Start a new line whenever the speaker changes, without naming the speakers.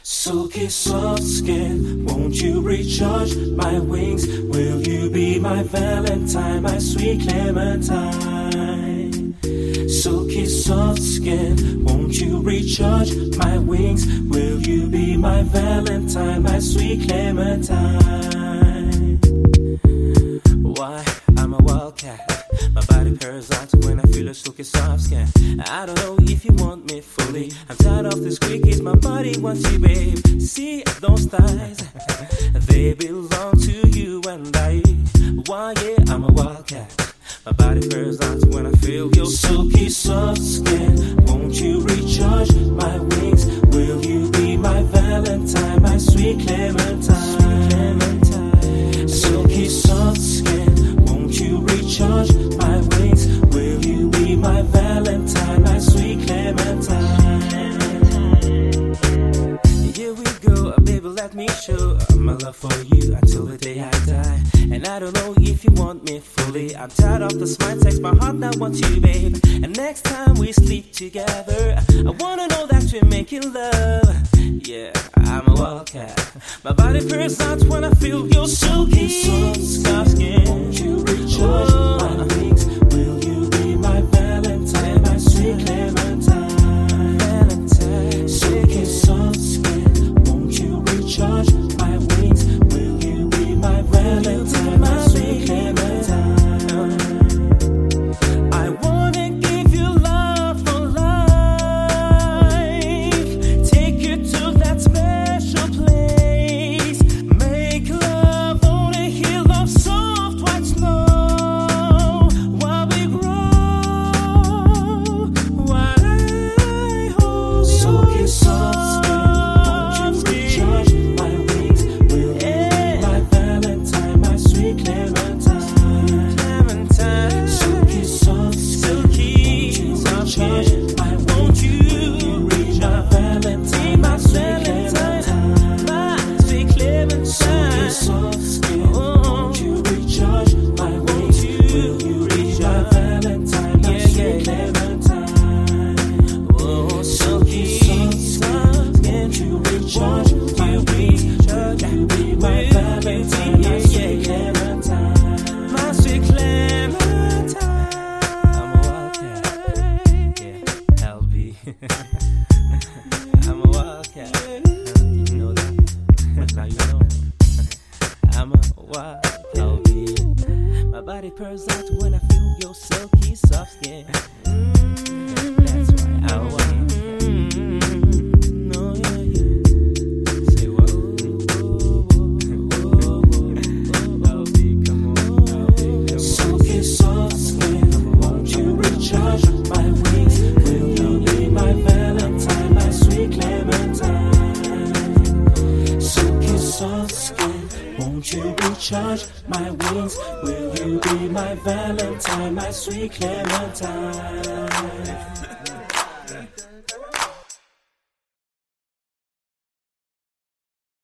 Silky soft skin, won't you recharge my wings? Will you be my Valentine, my sweet Clementine? Silky soft skin, won't you recharge my wings? Will you be my Valentine, my sweet Clementine? Why, I'm a wildcat. My body purrs out when I feel a silky soft skin. I don't know if you want me fully. I'm tired of this squeakies, my body wants you, babe. See those thighs? They belong to you and I. Why, yeah, I'm a wildcat. My body purrs out when I feel your silky soft skin. Won't you recharge my wings? Will you be my Valentine, my sweet Clementine? Silky soft skin, won't you recharge my wings? Will you be my Valentine, my sweet Clementine? Here we go, baby, let me show my love for you until the day I die. And I don't know if you want me fully. I'm tired of the smart sex, my heart now wants you, babe. And next time we sleep together, I wanna know that we're making love. Yeah, I'm a wildcat. My body purrs out when I feel your silky soft skin. Won't you recharge my wings? Will you be my Valentine, my sweet Clementine? Valentine, silky soft skin. Won't you recharge my wings? Will you be my Valentine, my sweet Clementine? I wanna give you love for life. Take you to that special place. Make love on a hill of soft white snow while we grow. While I hold silky soft skin. Won't you recharge my wings? Will you be my Valentine, my sweet Clementine? Silky soft skin. Won't you recharge my wings? Will you be my Valentine, my sweet Clementine? Silky soft skin. Won't you recharge my wings? Will you be my Valentine, my sweet Clementine? Oh, silky soft skin. Won't you recharge my wings? Will you be my Valentine, my sweet Clementine? My sweet Clementine. I'm a wildcat. Yeah, LB. I'm a wildcat. You know that. But now you know. I'm a wild LB. My body purrs out when I feel your silky soft skin. That's why I'm a wildcat. No, yeah, yeah. Say what? LB, come on. Silky soft skin. Won't you recharge my wings? Will you be my Valentine, my sweet Clementine? Silky soft skin. Won't you recharge my wings? Will you be my Valentine, my sweet Clementine?